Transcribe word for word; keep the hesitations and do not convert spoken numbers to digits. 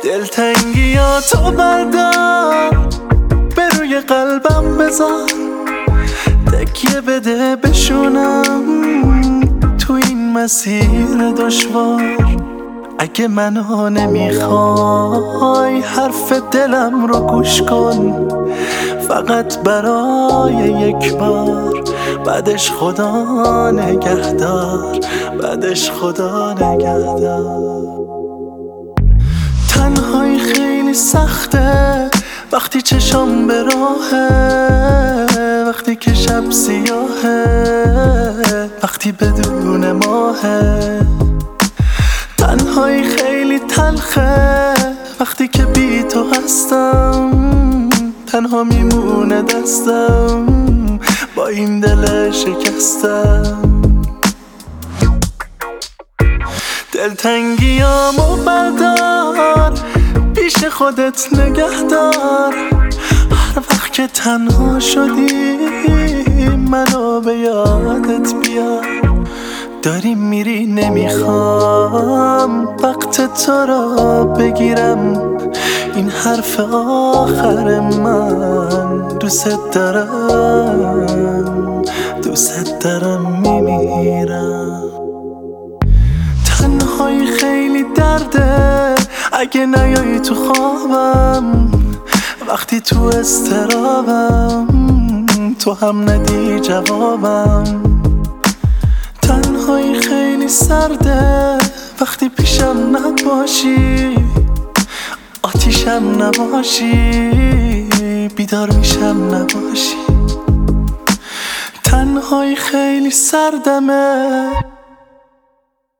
دلتنگیاتو بردار به روی قلبم بذار، تکیه بده بشونم تو این مسیر دشوار. اگه منو نمیخوای حرف دلم رو گوش کن، فقط برای یک بار. بعدش خدا نگهدار، بعدش خدا نگهدار. تنهایی خیلی سخته وقتی چشم به راهه، وقتی که شب سیاهه، وقتی بدون ماهه. تنهایی خیلی تلخه وقتی که بی تو هستم، تنها میمونه دستم با این دل شکستم. دلتنگیامو بردار پیش خودت نگهدار، هر وقت که تنها شدی منو به یادت بیار. داری میری نمیخوام وقت تو را بگیرم، این حرف آخر من. دوست دارم دوست دارم میمیرم. تنهایی خیلی درده اگه نیایی تو خوابم، وقتی تو استرابم تو هم ندی جوابم. تنهایی خیلی سرده وقتی پیشم نباشی، آتیشم نباشی، بیدار میشم نباشی. تنهایی خیلی سردمه